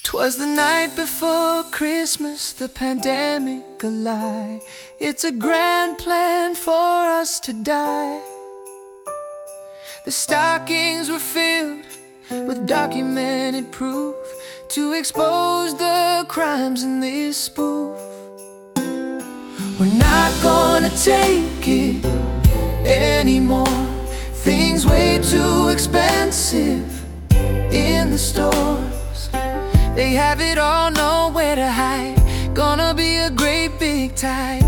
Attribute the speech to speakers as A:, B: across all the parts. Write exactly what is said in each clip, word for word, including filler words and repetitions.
A: 'Twas the night before Christmas, the pandemic a lie. It's a grand plan for us to die. The stockings were filled with documented proof to expose the crimes in this spoof. We're not gonna take it anymore. Things way too expensive in the stores. They have it all, nowhere to hide. Gonna be a great big tide.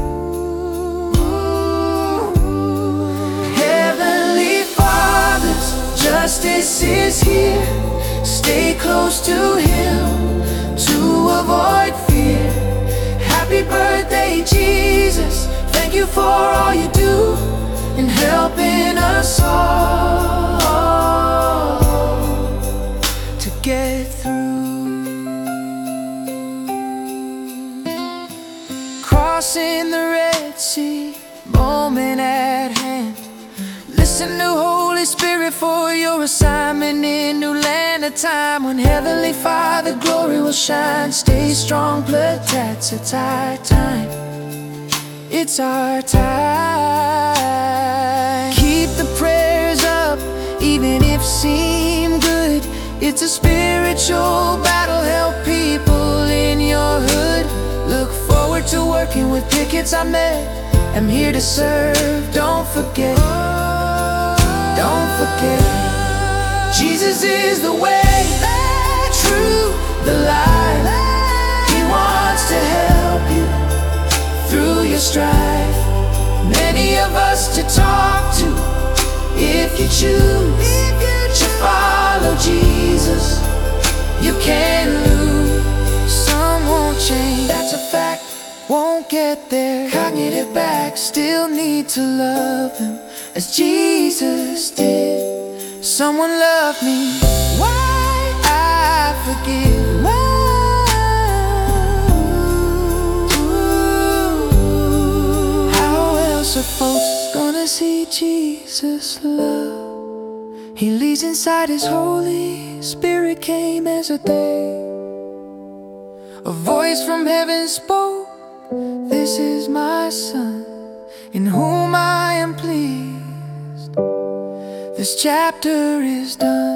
A: Heavenly Father's justice is here. Stay close to Him to avoid fear. Happy birthday, Jesus. Thank you for all you do in helping us all to get through. Crossing the Red Sea, moment at hand. Listen to Holy Spirit for your assignment in new land. A time when Heavenly Father glory will shine. Stay strong, blood tats, it's our time. It's our time. Keep the prayers up, even if seem good. It's a spiritual battle, help people in your hood. Look forward to working with pickets I met. I'm here to serve, don't forget. Don't forget, Jesus is the way, the truth, the life. He wants to help you through your strife. Many of us to talk to, if you choose to follow Jesus, you can't lose. Some won't change, that's a fact, won't get there. Cognitive back, still need to love Him as Jesus did. Someone loved me, why I forgive. How else are folks gonna see Jesus' love? He leads inside His Holy Spirit came as a day. A voice from heaven spoke, this is my Son, in whom I am pleased. This chapter is done.